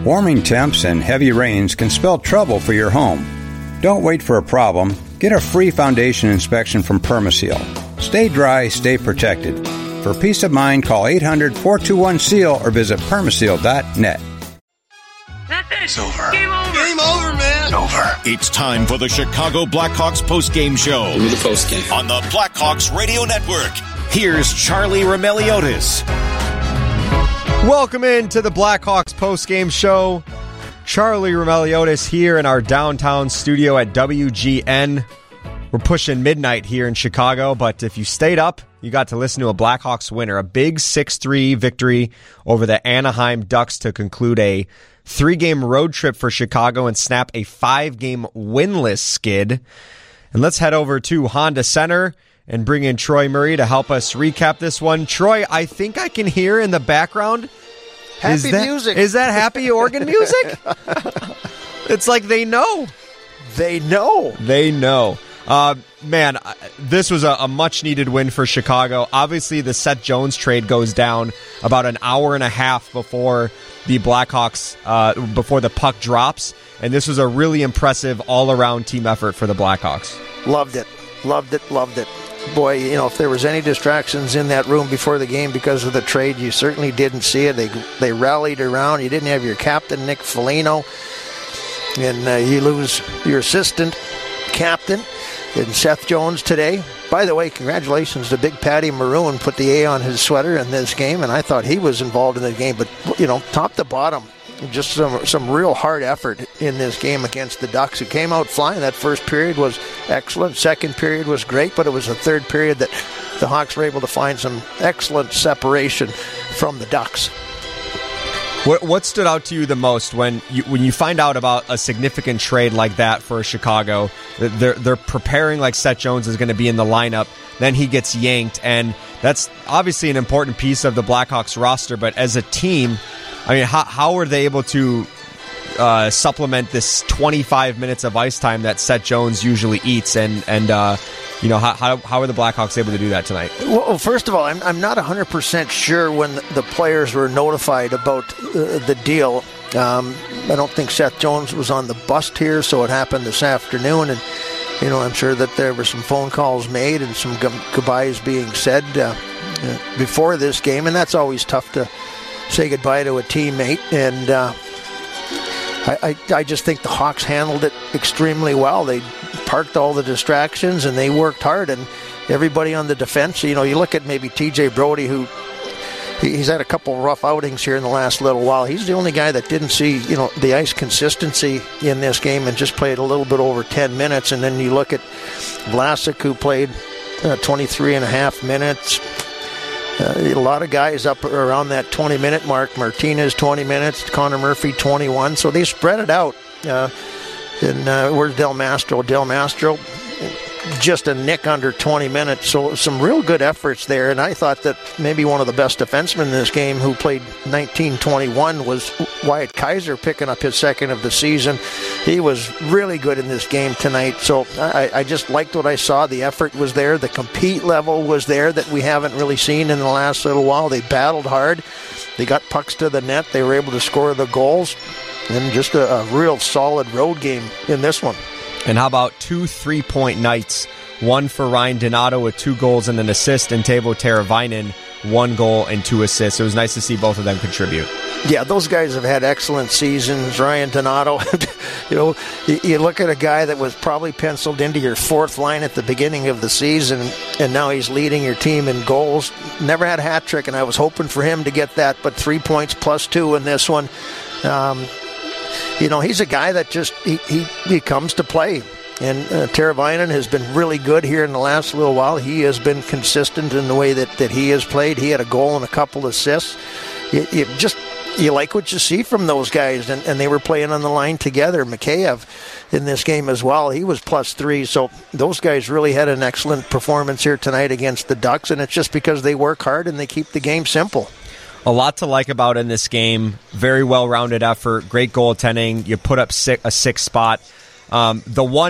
Warming temps and heavy rains can spell trouble for your home. Don't wait for a problem. Get a free foundation inspection from Permaseal. Stay dry, stay protected. For peace of mind, call 800-421-SEAL or visit permaseal.net. It's over. Game over. Game over, man. It's over. It's time for the Chicago Blackhawks postgame show. Give me the postgame. On the Blackhawks Radio Network. Here's Charlie Roumeliotis. Welcome into the Blackhawks postgame show. Charlie Roumeliotis here in our downtown studio at WGN. We're pushing midnight here in Chicago, but if you stayed up, you got to listen to a Blackhawks winner, a big 6-3 victory over the Anaheim Ducks to conclude a 3-game road trip for Chicago and snap a 5-game winless skid. And let's head over to Honda Center and bring in Troy Murray to help us recap this one. Troy, I think I can hear in the background happy music. Is that happy organ music? It's like they know. They know. They know. Man, this was a much-needed win for Chicago. Obviously, the Seth Jones trade goes down about an hour and a half before the Blackhawks, before the puck drops, and this was a really impressive all-around team effort for the Blackhawks. Loved it. Loved it. Loved it. Boy, you know, if there was any distractions in that room before the game because of the trade, you certainly didn't see it. They rallied around. You didn't have your captain, Nick Foligno, and you lose your assistant captain in Seth Jones today. By the way, congratulations to Big Patty Maroon, put the A on his sweater in this game, and I thought he was involved in the game. But, you know, top to bottom, just some real hard effort in this game against the Ducks, who came out flying. That first period was excellent. Second period was great, but it was the third period that the Hawks were able to find some excellent separation from the Ducks. What stood out to you the most when you find out about a significant trade like that for Chicago? They're preparing like Seth Jones is going to be in the lineup, then he gets yanked, and that's obviously an important piece of the Blackhawks roster. But as a team, I mean, how are they able to supplement this 25 minutes of ice time that Seth Jones usually eats? And you know, how are the Blackhawks able to do that tonight? Well, first of all, I'm not 100% sure when the players were notified about the deal. I don't think Seth Jones was on the bus here, so it happened this afternoon. And, you know, I'm sure that there were some phone calls made and some goodbyes being said before this game. And that's always tough to say goodbye to a teammate. And I just think the Hawks handled it extremely well. They parked all the distractions and they worked hard, and everybody on the defense, you know, you look at maybe TJ Brody, who he's had a couple rough outings here in the last little while. He's the only guy that didn't see, you know, the ice consistency in this game and just played a little bit over 10 minutes. And then you look at Vlasic, who played 23 and a half minutes. A lot of guys up around that 20-minute mark. Martinez, 20 minutes. Connor Murphy, 21. So they spread it out. And where's Del Mastro? Del Mastro, just a nick under 20 minutes. So some real good efforts there. And I thought that maybe one of the best defensemen in this game, who played 19-21, was Wyatt Kaiser, picking up his second of the season. He was really good in this game tonight. So I just liked what I saw. The effort was there. The compete level was there that we haven't really seen in the last little while. They battled hard. They got pucks to the net. They were able to score the goals. And just a real solid road game in this one. And how about 2 3-point nights? One for Ryan Donato with 2 goals and an assist, and Teuvo Teravainen, 1 goal and 2 assists. It was nice to see both of them contribute. Yeah, those guys have had excellent seasons. Ryan Donato, you know, you look at a guy that was probably penciled into your fourth line at the beginning of the season, and now he's leading your team in goals. Never had a hat trick, and I was hoping for him to get that, but 3 points plus 2 in this one. You know, he's a guy that just, he comes to play. And Teravainen has been really good here in the last little while. He has been consistent in the way that he has played. He had a goal and a couple assists. You like what you see from those guys, and they were playing on the line together. Mikheyev in this game as well, he was plus 3. So those guys really had an excellent performance here tonight against the Ducks, and it's just because they work hard and they keep the game simple. A lot to like about in this game. Very well-rounded effort, great goaltending. You put up a 6th spot. The one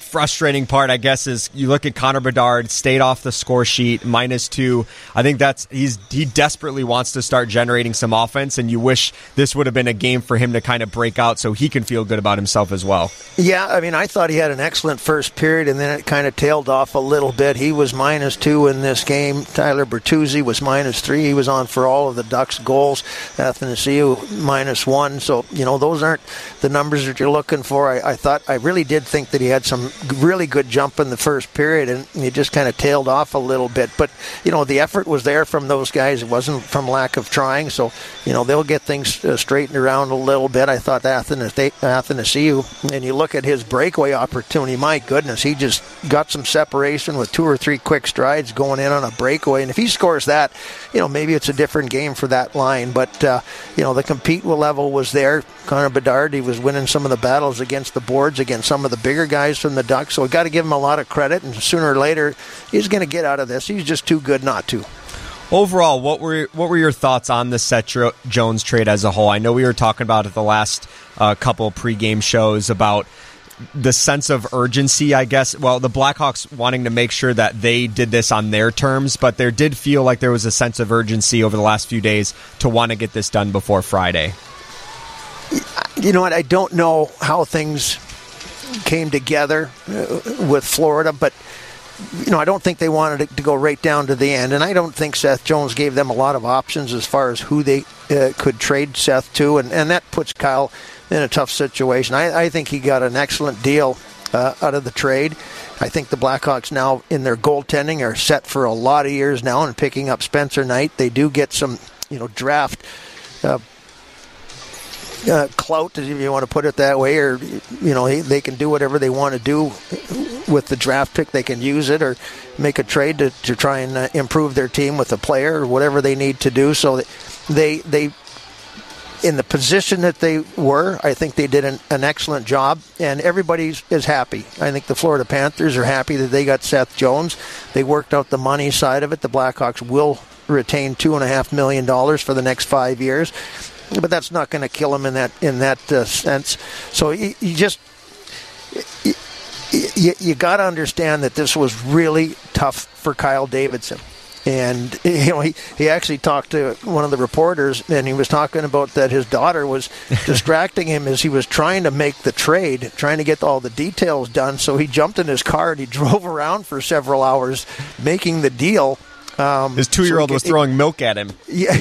frustrating part, I guess, is you look at Connor Bedard, stayed off the score sheet, -2. I think he desperately wants to start generating some offense, and you wish this would have been a game for him to kind of break out so he can feel good about himself as well. Yeah, I mean, I thought he had an excellent first period, and then it kind of tailed off a little bit. He was -2 in this game. Tyler Bertuzzi was -3. He was on for all of the Ducks' goals. Athanasiou -1. So, those aren't the numbers that you're looking for. I really did think that he had some really good jump in the first period, and he just kind of tailed off a little bit. But, the effort was there from those guys. It wasn't from lack of trying. So, they'll get things straightened around a little bit. I thought Athanasiou, and you look at his breakaway opportunity, my goodness, he just got some separation with 2 or 3 quick strides going in on a breakaway. And if he scores that, maybe it's a different game for that line. But, the compete level was there. Connor Bedard, he was winning some of the battles against the boards, against some of the bigger guys from the Ducks. So we got to give him a lot of credit. And sooner or later, he's going to get out of this. He's just too good not to. Overall, what were your thoughts on the Seth Jones trade as a whole? I know we were talking about it the last couple pregame shows about the sense of urgency, I guess. Well, the Blackhawks wanting to make sure that they did this on their terms, but there did feel like there was a sense of urgency over the last few days to want to get this done before Friday. You know what? I don't know how things came together with Florida, but I don't think they wanted it to go right down to the end, and I don't think Seth Jones gave them a lot of options as far as who they could trade Seth to, and that puts Kyle in a tough situation. I think he got an excellent deal out of the trade. I think the Blackhawks now in their goaltending are set for a lot of years now, and picking up Spencer Knight, they do get some draft clout, if you want to put it that way, or they can do whatever they want to do with the draft pick. They can use it or make a trade to try and improve their team with a player or whatever they need to do. So they in the position that they were, I think they did an excellent job, and everybody is happy. I think the Florida Panthers are happy that they got Seth Jones. They worked out the money side of it. The Blackhawks will retain $2.5 million for the next 5 years. But that's not going to kill him in that sense. So you got to understand that this was really tough for Kyle Davidson. And he actually talked to one of the reporters, and he was talking about that his daughter was distracting him as he was trying to make the trade, trying to get all the details done. So he jumped in his car and he drove around for several hours making the deal. His 2-year-old was throwing milk at him. Yeah.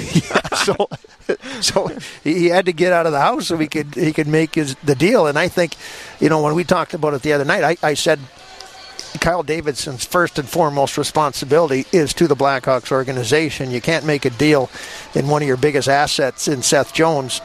So he had to get out of the house so he could make the deal. And I think, when we talked about it the other night, I said Kyle Davidson's first and foremost responsibility is to the Blackhawks organization. You can't make a deal in one of your biggest assets in Seth Jones.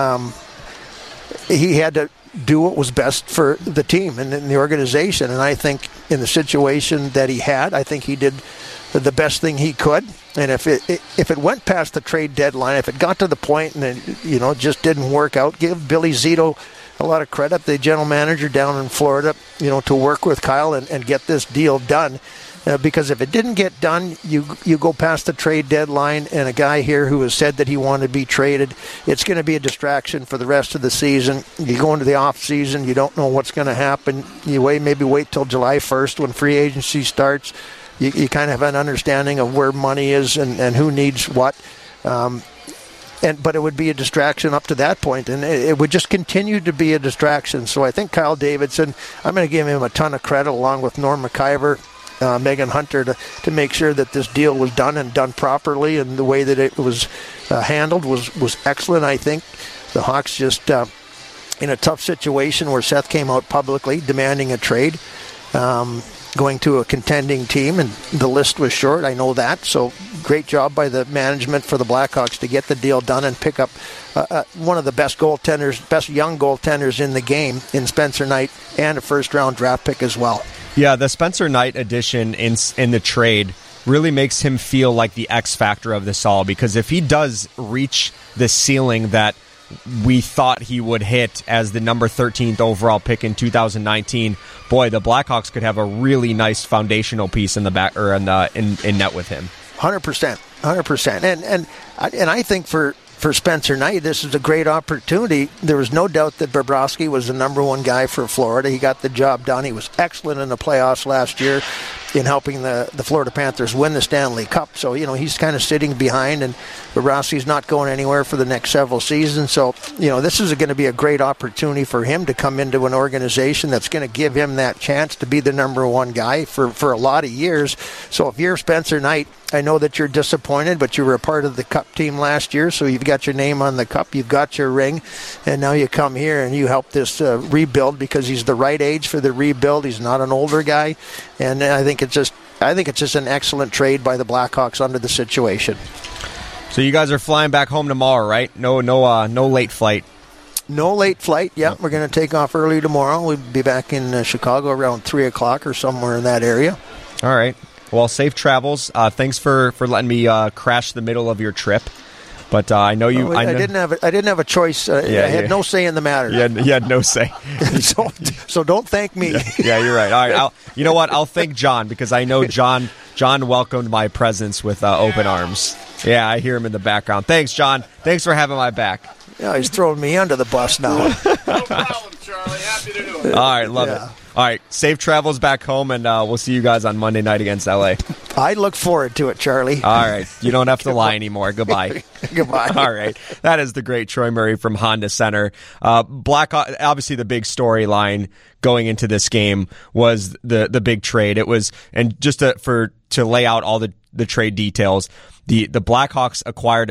He had to do what was best for the team and the organization. And I think in the situation that he had, I think he did the best thing he could. And if it went past the trade deadline, if it got to the point and it just didn't work out, give Billy Zito a lot of credit, the general manager down in Florida, to work with Kyle and get this deal done. Because if it didn't get done, you go past the trade deadline, and a guy here who has said that he wanted to be traded, it's going to be a distraction for the rest of the season. You go into the off season, you don't know what's going to happen. You maybe wait till July 1st when free agency starts. You kind of have an understanding of where money is and who needs what. But it would be a distraction up to that point, and it would just continue to be a distraction. So I think Kyle Davidson, I'm going to give him a ton of credit, along with Norm McIver, Megan Hunter, to make sure that this deal was done and done properly, and the way that it was handled was excellent. I think the Hawks just in a tough situation where Seth came out publicly demanding a trade, going to a contending team, and the list was short. I know that. So great job by the management for the Blackhawks to get the deal done and pick up one of the best young goaltenders in the game in Spencer Knight, and a first-round draft pick as well. Yeah, the Spencer Knight addition in the trade really makes him feel like the X factor of this all, because if he does reach the ceiling that we thought he would hit as the number 13th overall pick in 2019, boy, the Blackhawks could have a really nice foundational piece in the back or in net with him. 100%. And I think for for Spencer Knight, this is a great opportunity. There was no doubt that Bobrovsky was the number one guy for Florida. He got the job done. He was excellent in the playoffs last year in helping the Florida Panthers win the Stanley Cup. So, he's kind of sitting behind, and Bobrovsky's not going anywhere for the next several seasons. So, this is going to be a great opportunity for him to come into an organization that's going to give him that chance to be the number one guy for a lot of years. So if you're Spencer Knight, I know that you're disappointed, but you were a part of the Cup team last year, so you've got your name on the Cup, you've got your ring, and now you come here and you help this rebuild because he's the right age for the rebuild. He's not an older guy, and I think it's just an excellent trade by the Blackhawks under the situation. So you guys are flying back home tomorrow, right? No late flight. No late flight. Yeah, we're going to take off early tomorrow. We'll be back in Chicago around 3 o'clock or somewhere in that area. All right. Well, safe travels. Thanks for letting me crash the middle of your trip. But I know you. I didn't have a choice. I had no say in the matter. You had no say. so don't thank me. Yeah, you're right. All right. You know what? I'll thank John because I know John welcomed my presence with open arms. Yeah, I hear him in the background. Thanks, John. Thanks for having my back. Yeah, he's throwing me under the bus now. No problem, Charlie. Happy to do it. All right, love it. All right, safe travels back home, and we'll see you guys on Monday night against LA. I look forward to it, Charlie. All right, you don't have to lie anymore. Goodbye. Goodbye. All right, that is the great Troy Murray from Honda Center. Obviously the big storyline going into this game was the big trade. It was, and just to lay out all the trade details. The Blackhawks acquired a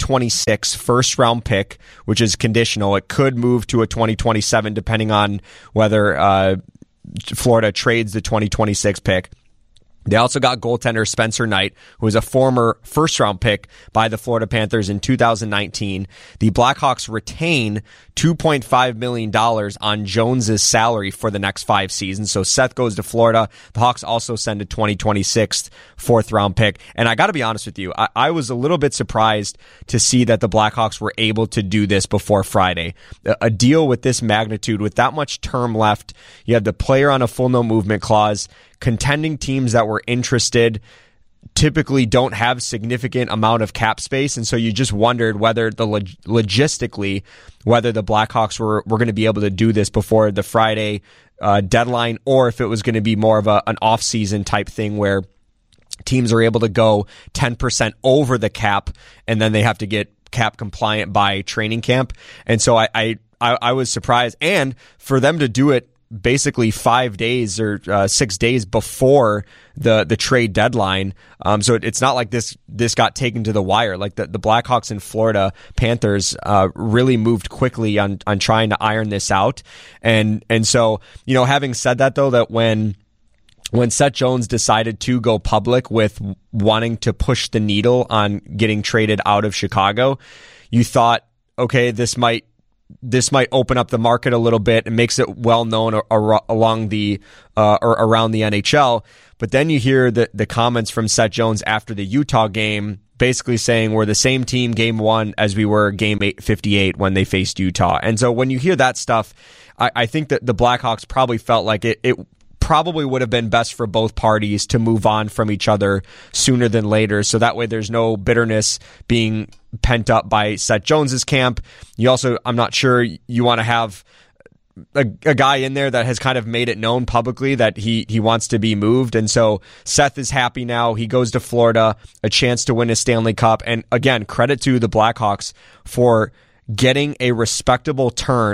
2026 first-round pick, which is conditional. It could move to a 2027 depending on whether Florida trades the 2026 pick. They also got goaltender Spencer Knight, who was a former first-round pick by the Florida Panthers in 2019. The Blackhawks retain $2.5 million on Jones's salary for the next 5 seasons. So Seth goes to Florida. The Hawks also send a 2026 fourth-round pick. And I got to be honest with you, I was a little bit surprised to see that the Blackhawks were able to do this before Friday. A deal with this magnitude, with that much term left, you had the player on a full no-movement clause. Contending teams that were interested typically don't have significant amount of cap space, and so you just wondered whether logistically whether the Blackhawks were going to be able to do this before the Friday deadline, or if it was going to be more of an off-season type thing where teams are able to go 10% over the cap, and then they have to get cap compliant by training camp. And so I was surprised, and for them to do it basically 5 days or 6 days before the trade deadline. So it's not like this got taken to the wire. Like the Blackhawks and Florida Panthers really moved quickly on trying to iron this out. And so, having said that though, that when Seth Jones decided to go public with wanting to push the needle on getting traded out of Chicago, you thought, okay, this might open up the market a little bit and makes it well known around the NHL. But then you hear the comments from Seth Jones after the Utah game, basically saying we're the same team game 1 as we were game 58 when they faced Utah. And so when you hear that stuff, I think that the Blackhawks probably felt like it probably would have been best for both parties to move on from each other sooner than later. So that way there's no bitterness being pent up by Seth Jones's camp. You also, I'm not sure you want to have a guy in there that has kind of made it known publicly that he wants to be moved. And so Seth is happy now. He goes to Florida, a chance to win a Stanley Cup. And again, credit to the Blackhawks for getting a respectable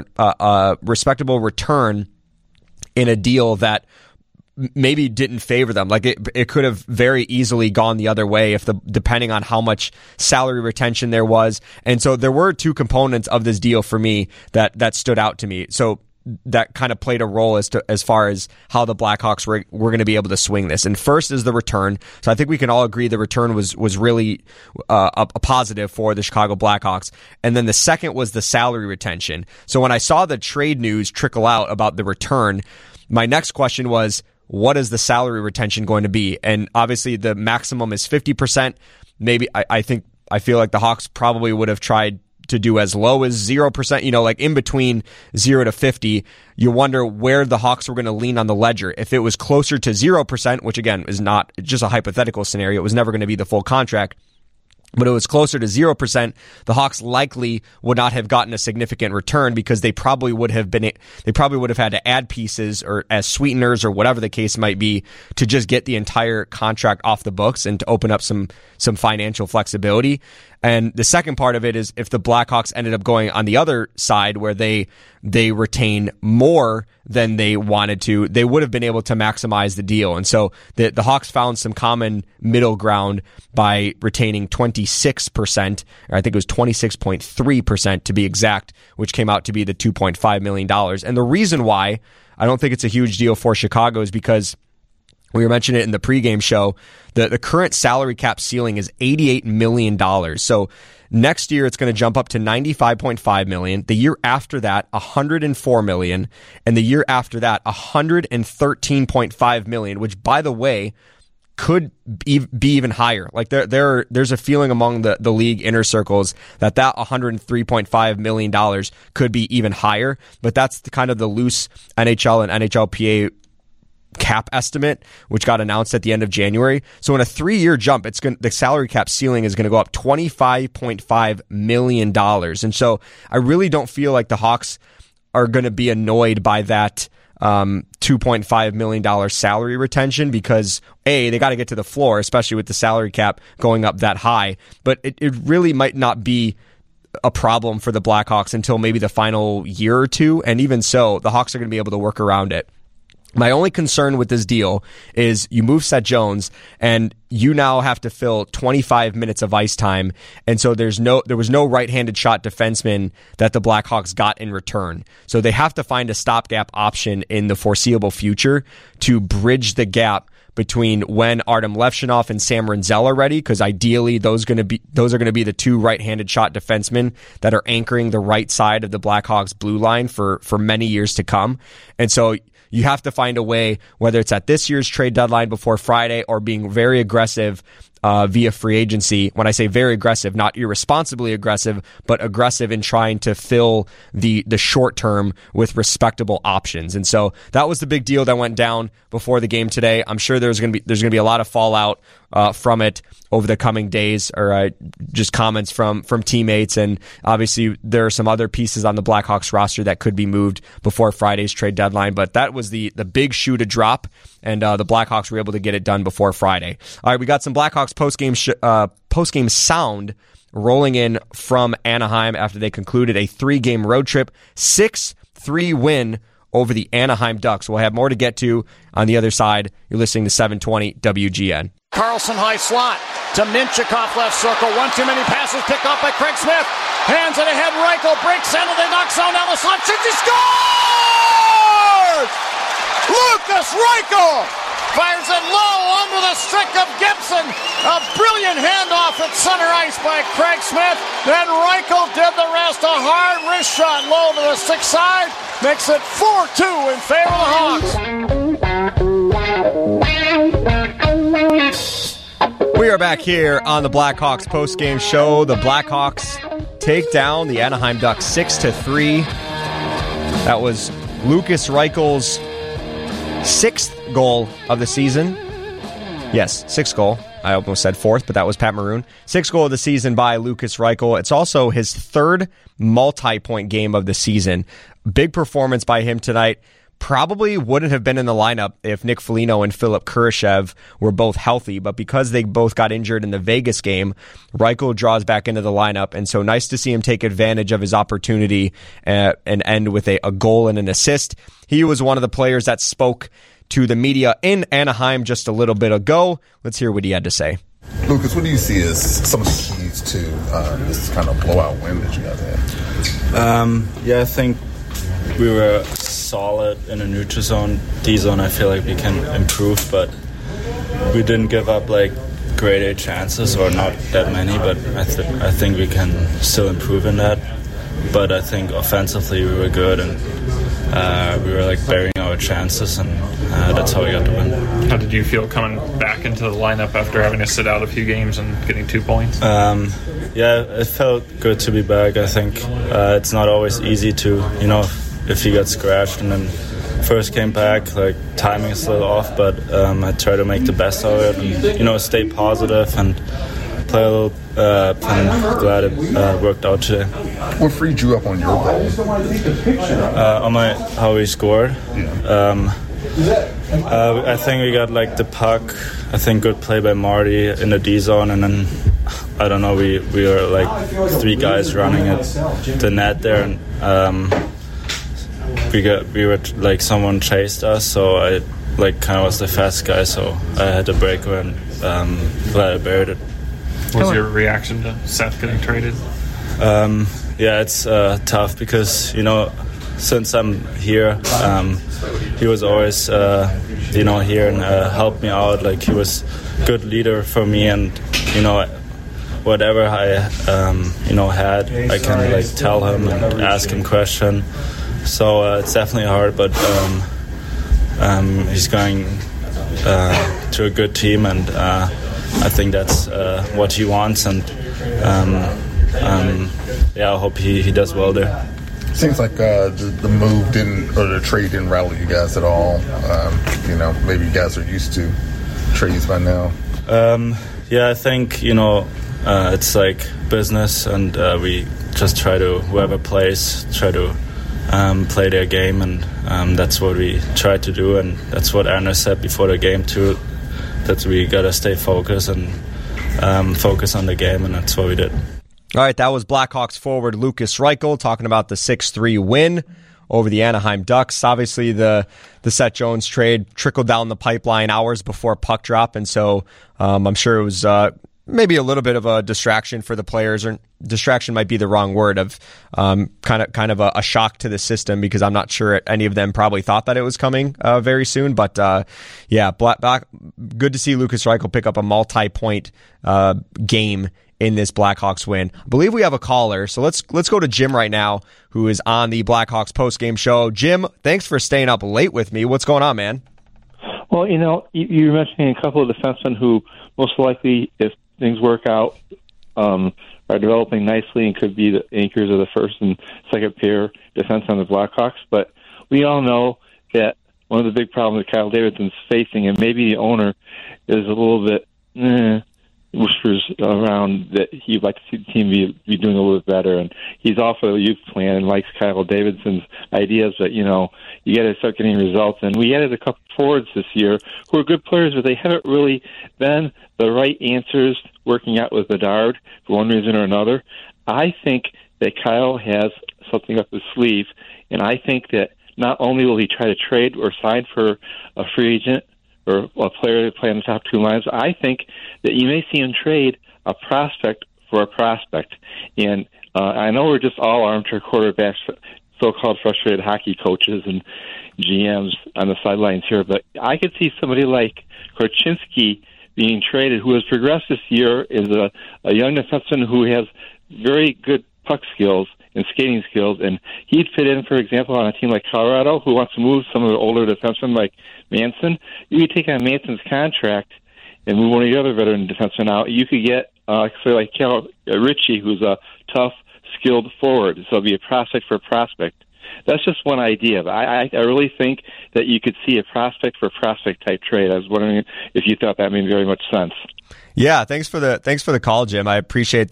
return in a deal that maybe didn't favor them. Like it could have very easily gone the other way depending on how much salary retention there was. And so there were 2 components of this deal for me that stood out to me. So that kind of played a role as far as how the Blackhawks were going to be able to swing this. And first is the return. So I think we can all agree the return was really a positive for the Chicago Blackhawks. And then the second was the salary retention. So when I saw the trade news trickle out about the return, my next question was, what is the salary retention going to be? And obviously the maximum is 50%. Maybe I feel like the Hawks probably would have tried to do as low as 0%, like in between 0 to 50. You wonder where the Hawks were going to lean on the ledger. If it was closer to 0%, which again is not just a hypothetical scenario, it was never going to be the full contract. but it was closer to 0%, the Hawks likely would not have gotten a significant return because they probably would have had to add pieces or as sweeteners or whatever the case might be to just get the entire contract off the books and to open up some financial flexibility. And the second part of it is if the Blackhawks ended up going on the other side where they retain more than they wanted to, they would have been able to maximize the deal. And so the Hawks found some common middle ground by retaining 26%, or I think it was 26.3% to be exact, which came out to be the $2.5 million. And the reason why I don't think it's a huge deal for Chicago is because we were mentioning it in the pregame show. The current salary cap ceiling is $88 million. So next year it's going to jump up to $95.5 million. The year after that, $104 million. And the year after that, $113.5 million, which, by the way, could be even higher. Like there's a feeling among the league inner circles that $103.5 million could be even higher. But that's kind of the loose NHL and NHLPA cap estimate, which got announced at the end of January. So in a 3-year jump, the salary cap ceiling is going to go up $25.5 million. And so I really don't feel like the Hawks are going to be annoyed by that $2.5 million salary retention because they got to get to the floor, especially with the salary cap going up that high. But it really might not be a problem for the Blackhawks until maybe the final year or two. And even so, the Hawks are going to be able to work around it. My only concern with this deal is you move Seth Jones and you now have to fill 25 minutes of ice time. And so there was no right-handed shot defenseman that the Blackhawks got in return. So they have to find a stopgap option in the foreseeable future to bridge the gap between when Artem Levshunov and Sam Rinzel are ready, because ideally those are going to be the two right-handed shot defensemen that are anchoring the right side of the Blackhawks blue line for many years to come. And so you have to find a way, whether it's at this year's trade deadline before Friday or being very aggressive via free agency. When I say very aggressive, not irresponsibly aggressive, but aggressive in trying to fill the short term with respectable options. And so that was the big deal that went down before the game today. I'm sure there's going to be a lot of fallout from it over the coming days, or just comments from teammates. And obviously there are some other pieces on the Blackhawks roster that could be moved before Friday's trade deadline. But that was the big shoe to drop, and the Blackhawks were able to get it done before Friday. All right, we got some Blackhawks post-game sound rolling in from Anaheim after they concluded a 3-game road trip, 6-3 win over the Anaheim Ducks. We'll have more to get to on the other side. You're listening to 720 WGN. Carlson high slot to Minchikov left circle. One too many passes picked off by Craig Smith. Hands it ahead. Reichel breaks into the Duck zone down the slot. Shoots, he scores! Lucas Reichel fires it low under the stick of Gibson. A brilliant handoff at center ice by Craig Smith. Then Reichel did the rest. A hard wrist shot low to the stick side. Makes it 4-2 in favor of the Hawks. We are back here on the Blackhawks post-game show. The Blackhawks take down the Anaheim Ducks 6-3. That was Lucas Reichel's 6th goal of the season. Yes, 6th goal. I almost said 4th, but that was Pat Maroon. 6th goal of the season by Lucas Reichel. It's also his 3rd multi-point game of the season. Big performance by him tonight. Probably wouldn't have been in the lineup if Nick Foligno and Philip Kurashev were both healthy, but because they both got injured in the Vegas game, Reichel draws back into the lineup, and so nice to see him take advantage of his opportunity and end with a goal and an assist. He was one of the players that spoke to the media in Anaheim just a little bit ago. Let's hear what he had to say. Lucas, what do you see as some of the keys to this kind of blowout win that you guys had? I think we were solid in a neutral zone. D-zone, I feel like we can improve, but we didn't give up like grade A chances, or not that many, but I think we can still improve in that. But I think offensively we were good, and we were like burying our chances, and that's how we got the win. How did you feel coming back into the lineup after having to sit out a few games and getting 2 points? It felt good to be back. I think it's not always easy to, if you get scratched, and then first came back, like timing is a little off, but I try to make the best of it and, stay positive and play a little. I'm glad it worked out today. What freed you up on your goal? On how we scored. Yeah. I think we got like the puck. I think good play by Marty in the D zone, and then I don't know. We were like 3 guys running at the net there, and we were like someone chased us, so I like kind of was the fast guy, so I had to break her and glad I buried it. What was your reaction to Seth getting traded? Yeah, it's tough because, you know, since I'm here, he was always, you know, here and helped me out. Like, he was a good leader for me, and, you know, whatever I, you know, had, I can, like, tell him and ask him questions. So it's definitely hard, but he's going to a good team, and I think that's what he wants, and yeah, I hope he does well there. Seems like the move didn't, or the trade didn't rattle you guys at all. You know, maybe you guys are used to trades by now. Yeah, I think, you know, it's like business, and we just try to, whoever plays, try to play their game, and that's what we try to do, and that's what Erna said before the game too, that we gotta stay focused and focus on the game, and that's what we did. All right, that was Blackhawks forward Lukas Reichel talking about the 6-3 win over the Anaheim Ducks. Obviously, the Seth Jones trade trickled down the pipeline hours before puck drop, and so I'm sure it was maybe a little bit of a distraction for the players, or distraction might be the wrong word, of kind of a shock to the system, because I'm not sure any of them probably thought that it was coming very soon. But yeah, good to see Lukas Reichel pick up a multi-point game in this Blackhawks win. I believe we have a caller, so let's go to Jim right now, who is on the Blackhawks postgame show. Jim, thanks for staying up late with me. What's going on, man? Well, you know, you were mentioning a couple of defensemen who most likely, if things work out, are developing nicely and could be the anchors of the first and second pair defense on the Blackhawks. But we all know that one of the big problems that Kyle Davidson's facing, and maybe the owner is a little bit whispers around that he'd like to see the team be doing a little bit better, and he's off of a youth plan and likes Kyle Davidson's ideas that, you know, you got to start getting results. And we added a couple forwards this year who are good players, but they haven't really been the right answers working out with Bedard for one reason or another. I think that Kyle has something up his sleeve, and I think that not only will he try to trade or sign for a free agent or a player to play on the top 2 lines, I think that you may see him trade a prospect for a prospect. And I know we're just all armchair quarterbacks, so-called frustrated hockey coaches and GMs on the sidelines here, but I could see somebody like Korchinski being traded, who has progressed this year, is a young defenseman who has very good puck skills and skating skills, and he'd fit in, for example, on a team like Colorado, who wants to move some of the older defensemen like Manson. You could take on Manson's contract and move one of the other veteran defensemen out. You could get, say, like Cal Ritchie, who's a tough, skilled forward, so it'd be a prospect for a prospect. That's just one idea, but I really think that you could see a prospect for prospect type trade. I was wondering if you thought that made very much sense. Yeah, thanks for the call, Jim. I appreciate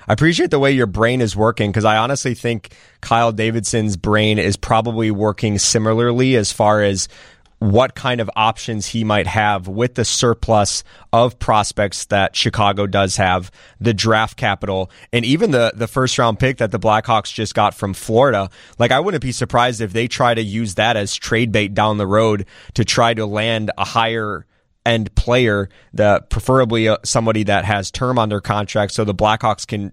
the way your brain is working, because I honestly think Kyle Davidson's brain is probably working similarly as far as what kind of options he might have with the surplus of prospects that Chicago does have, the draft capital, and even the first round pick that the Blackhawks just got from Florida. Like, I wouldn't be surprised if they try to use that as trade bait down the road to try to land a higher end player, that preferably somebody that has term on their contract, so the Blackhawks can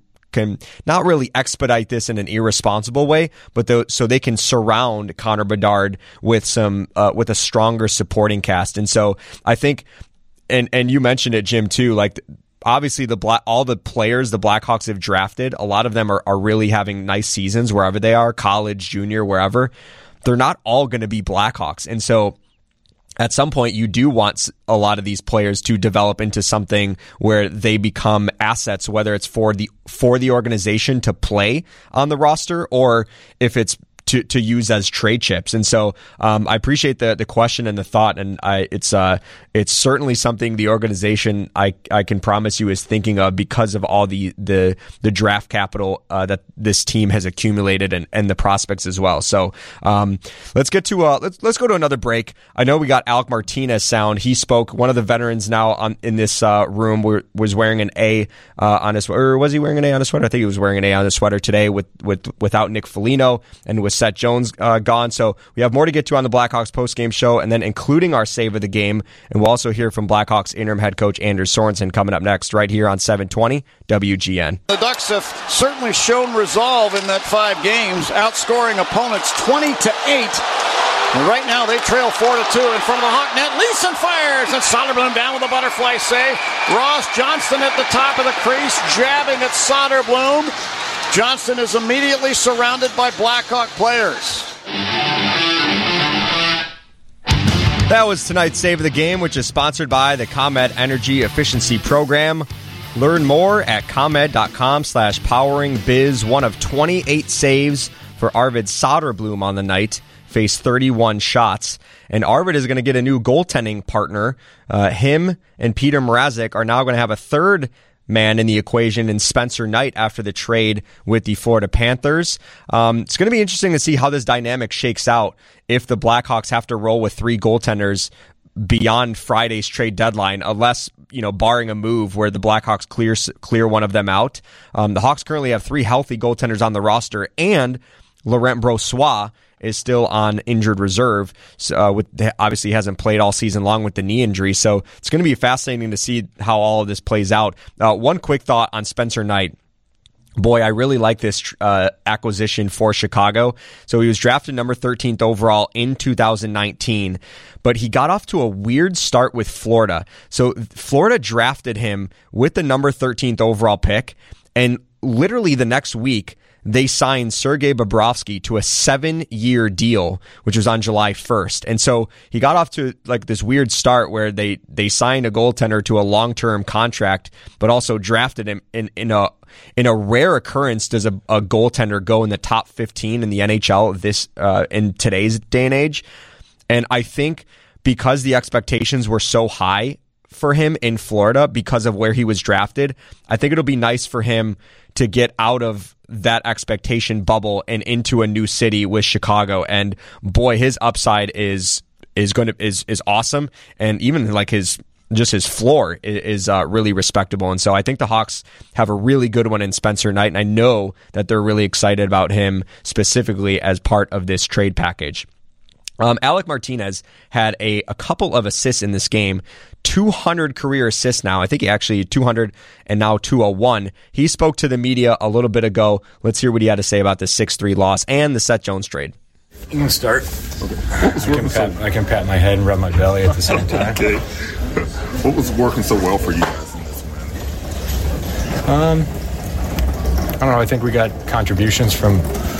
not really expedite this in an irresponsible way, but so they can surround Connor Bedard with with a stronger supporting cast. And so I think, and you mentioned it, Jim, too, like, obviously all the players the Blackhawks have drafted, a lot of them are really having nice seasons wherever they are, college, junior, wherever. They're not all going to be Blackhawks. And so at some point, you do want a lot of these players to develop into something where they become assets, whether it's for the organization to play on the roster, or if it's to use as trade chips. And so I appreciate the question and the thought, and it's certainly something the organization I can promise you is thinking of because of all the draft capital that this team has accumulated and the prospects as well. So let's get to let's go to another break. I know we got Alec Martinez sound. He spoke. One of the veterans now in this room was wearing an A on his, or was he wearing an A on his sweater? I think he was wearing an A on his sweater today without Nick Foligno and with Seth Jones gone. So we have more to get to on the Blackhawks postgame show, and then including our save of the game. And we'll also hear from Blackhawks interim head coach Anders Sorensen coming up next right here on 720 WGN. The Ducks have certainly shown resolve in that 5 games, outscoring opponents 20-8. And right now they trail 4-2 in front of the Hawk net. Leeson fires, and Soderblom down with a butterfly save. Ross Johnston at the top of the crease, jabbing at Soderblom. Johnston is immediately surrounded by Blackhawk players. That was tonight's Save of the Game, which is sponsored by the ComEd Energy Efficiency Program. Learn more at ComEd.com/poweringbiz. One of 28 saves for Arvid Soderblom on the night. Faced 31 shots. And Arvid is going to get a new goaltending partner. Him and Peter Mrazek are now going to have a third man in the equation in Spencer Knight after the trade with the Florida Panthers. It's going to be interesting to see how this dynamic shakes out if the Blackhawks have to roll with 3 goaltenders beyond Friday's trade deadline, unless, barring a move where the Blackhawks clear one of them out. The Hawks currently have 3 healthy goaltenders on the roster, and Laurent Brossoit is still on injured reserve. Obviously hasn't played all season long with the knee injury. So it's going to be fascinating to see how all of this plays out. One quick thought on Spencer Knight. Boy, I really like this acquisition for Chicago. So he was drafted number 13th overall in 2019, but he got off to a weird start with Florida. So Florida drafted him with the number 13th overall pick, and literally the next week, they signed Sergei Bobrovsky to a 7-year deal, which was on July 1st. And so he got off to like this weird start where they signed a goaltender to a long-term contract, but also drafted him in a rare occurrence. Does a goaltender go in the top 15 in the NHL in today's day and age? And I think because the expectations were so high for him in Florida because of where he was drafted, I think it'll be nice for him to get out of that expectation bubble and into a new city with Chicago. And boy, his upside is awesome, and even like his floor is really respectable. And so I think the Hawks have a really good one in Spencer Knight, and I know that they're really excited about him specifically as part of this trade package. Alec Martinez had a couple of assists in this game, 200 career assists now. I think he actually 200 and now 201. He spoke to the media a little bit ago. Let's hear what he had to say about the 6-3 loss and the Seth Jones trade. You can start. Okay. I can pat my head and rub my belly at the same time. Okay. What was working so well for you guys in this win? I don't know. I think we got contributions from,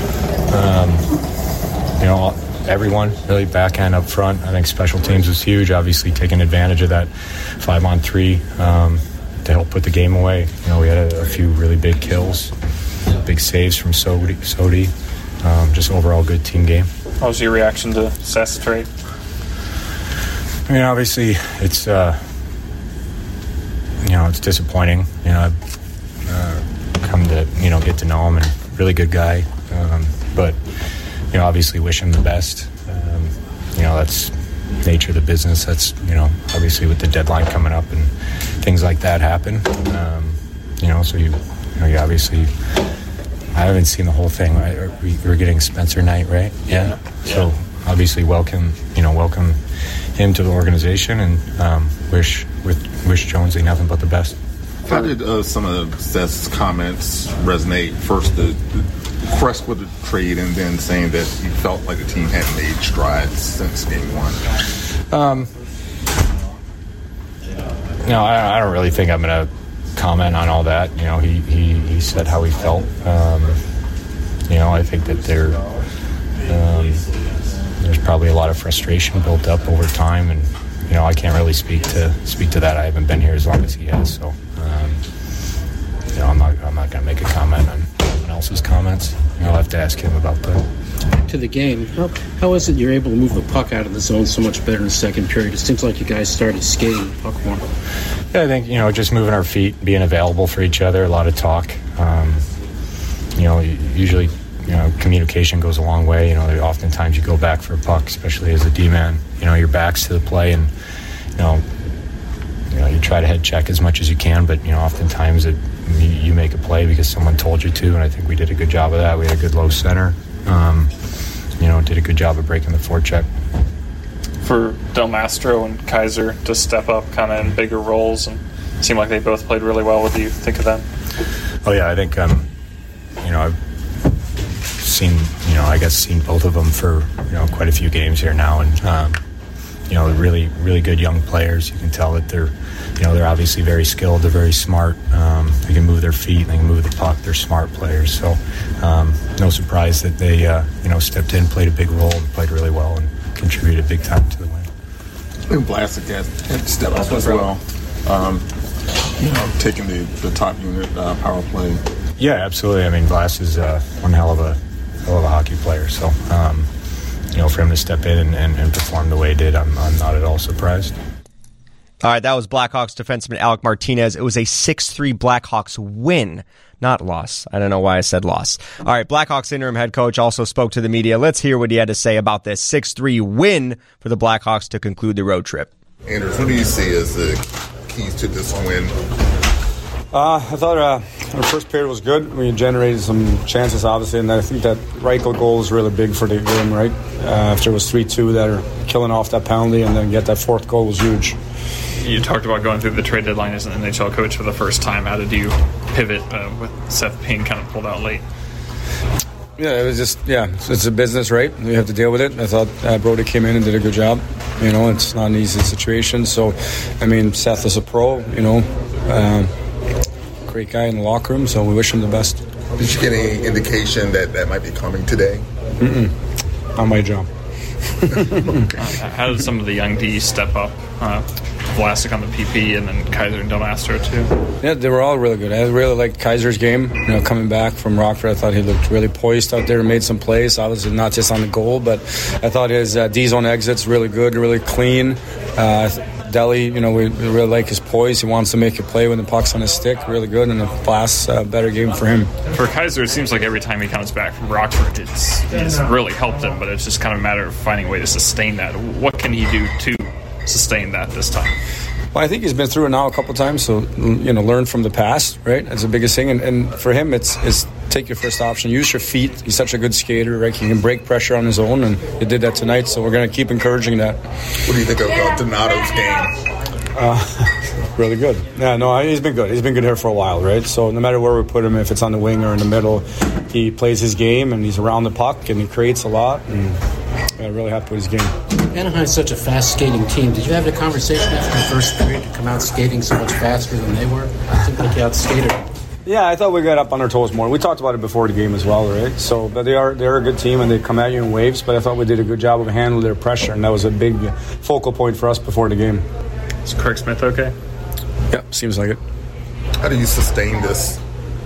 everyone really, backhand up front. I think special teams was huge, obviously taking advantage of that 5-on-3 to help put the game away. We had a few really big kills, big saves from Sodi. Just overall good team game. What was your reaction to Seth's trade? Obviously it's it's disappointing. I've come to get to know him, and really good guy, but obviously wish him the best. That's nature of the business. That's obviously with the deadline coming up and things like that happen. So you obviously, I haven't seen the whole thing. Right? We're getting Spencer Knight, right? Yeah. So obviously welcome him to the organization, and wish Jonesy nothing but the best. How did some of Seth's comments resonate? First, the crest with the trade, and then saying that he felt like the team had made strides since game 1. No, I don't really think I'm going to comment on all that. He said how he felt. I think that there's probably a lot of frustration built up over time, and I can't really speak to that. I haven't been here as long as he has, so I'm not going to make a comment on someone else's comments. I'll have to ask him about that. to the game, how is it you're able to move the puck out of the zone so much better in the second period? It seems like you guys started skating the puck more. Yeah, I think, just moving our feet, being available for each other, a lot of talk. Usually, communication goes a long way. Oftentimes you go back for a puck, especially as a D-man. Your back's to the play, and, you try to head check as much as you can, but, oftentimes you make a play because someone told you to, and I think we did a good job of that. We had a good low center. Did a good job of breaking the forecheck. For Del Mastro and Kaiser to step up kind of in bigger roles and seem like they both played really well. What do you think of them? Oh, yeah, I think, I've seen both of them for, quite a few games here now, and, really, really good young players. You can tell that they're obviously very skilled. They're very smart. They can move their feet. They can move the puck. They're smart players. So no surprise that they, stepped in, played a big role, and played really well, and contributed big time to the win. And Vlasic had stepped up as well. Taking the top unit power play. Yeah, absolutely. I mean, Vlas is one hell of a hockey player. So, for him to step in and perform the way he did, I'm not at all surprised. All right, that was Blackhawks defenseman Alec Martinez. It was a 6-3 Blackhawks win, not loss. I don't know why I said loss. All right, Blackhawks interim head coach also spoke to the media. Let's hear what he had to say about this 6-3 win for the Blackhawks to conclude the road trip. Anders, what do you see as the keys to this win? I thought our first period was good. We generated some chances, obviously, and I think that Reichel goal is really big for the game, right? After it was 3-2, that are killing off that penalty, and then get that fourth goal was huge. You talked about going through the trade deadline as an NHL coach for the first time. How did you pivot with Seth Payne kind of pulled out late? Yeah, it was just, it's a business, right? We have to deal with it. I thought Brody came in and did a good job. It's not an easy situation. So, Seth is a pro, great guy in the locker room, so we wish him the best. Did you get any indication that might be coming today? Not my job. How did some of the young D step up? Vlasic on the PP, and then Kaiser and Del Mastro too. Yeah, they were all really good. I really liked Kaiser's game. Coming back from Rockford, I thought he looked really poised out there and made some plays. Obviously, not just on the goal, but I thought his D-zone exits really good, really clean. Delhi, we really like his poise. He wants to make a play when the puck's on his stick. Really good, and a Glass, better game for him. For Kaiser, it seems like every time he comes back from Rockford, it's really helped him, but it's just kind of a matter of finding a way to sustain that. What can he do to sustain that this time? Well, I think he's been through it now a couple of times, so learn from the past, right? That's the biggest thing, and for him, it's take your first option, use your feet. He's such a good skater, right? He can break pressure on his own, and he did that tonight. So we're going to keep encouraging that. What do you think of Donato's game? Really good. Yeah, no, he's been good. He's been good here for a while, right? So no matter where we put him, if it's on the wing or in the middle, he plays his game, and he's around the puck, and he creates a lot. And I'm really happy with his game. Anaheim's such a fast skating team. Did you have a conversation after the first period to come out skating so much faster than they were? It seemed like you outskated them. Yeah, I thought we got up on our toes more. We talked about it before the game as well, right? So, but they're a good team, and they come at you in waves, but I thought we did a good job of handling their pressure, and that was a big focal point for us before the game. Is Craig Smith okay? Yeah, seems like it. How do you sustain this?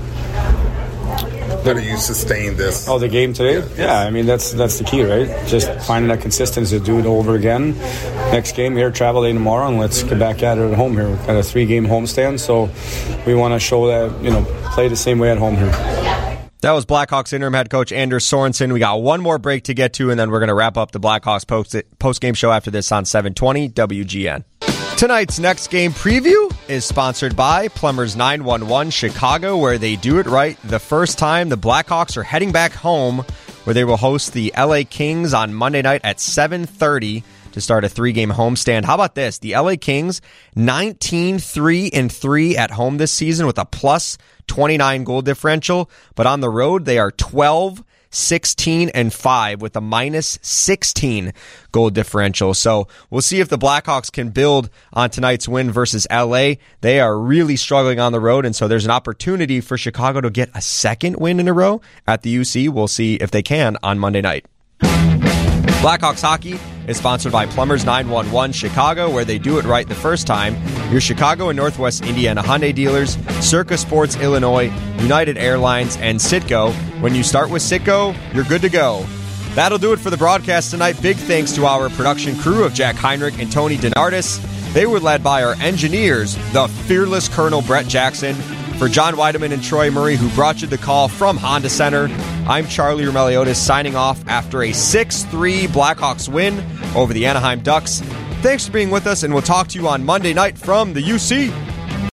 How do you sustain this? Oh, the game today? Yeah, that's the key, right? Just finding that consistency to do it over again. Next game here, travel day tomorrow, and let's get back at it at home here. We've got a 3-game homestand, so we want to show that, play the same way at home here. That was Blackhawks interim head coach Anders Sorensen. We got one more break to get to, and then we're going to wrap up the Blackhawks post-game show after this on 720 WGN. Tonight's next game preview is sponsored by Plumbers 911 Chicago, where they do it right the first time. The Blackhawks are heading back home, where they will host the LA Kings on Monday night at 7:30 to start a 3-game homestand. How about this? The LA Kings, 19-3-3 at home this season with a plus 29 goal differential, but on the road they are 12-16-5 with a minus 16 goal differential. So we'll see if the Blackhawks can build on tonight's win versus LA. They are really struggling on the road, and so there's an opportunity for Chicago to get a second win in a row at the UC. We'll see if they can on Monday night. Blackhawks hockey is sponsored by Plumbers 911 Chicago, where they do it right the first time. Your Chicago and Northwest Indiana Hyundai dealers, Circa Sports Illinois, United Airlines, and Citgo. When you start with Citgo, you're good to go. That'll do it for the broadcast tonight. Big thanks to our production crew of Jack Heinrich and Tony DeNardis. They were led by our engineers, the fearless Colonel Brett Jackson. For John Weideman and Troy Murray, who brought you the call from Honda Center, I'm Charlie Romeliotis signing off after a 6-3 Blackhawks win over the Anaheim Ducks. Thanks for being with us, and we'll talk to you on Monday night from the UC.